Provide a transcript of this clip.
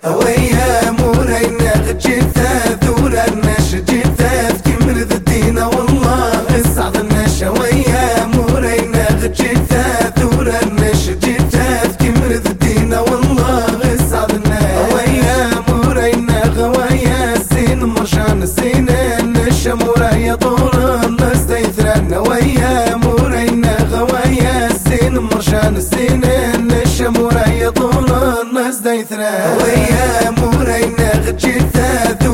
ويا مورينا جثة ثورة الناش جثة كمر الدين والله الصعد الناش ويا مورينا جثة ثورة الناش جثة كمر الدين والله الصعد الناش ويا مورينا غوايا السين مرشان السين الناش مورايا طول الناس ديثرن ويا مورينا غوايا السين مرشان السين الناش مورايا طول الناس ديثرن ويا مورينا جثة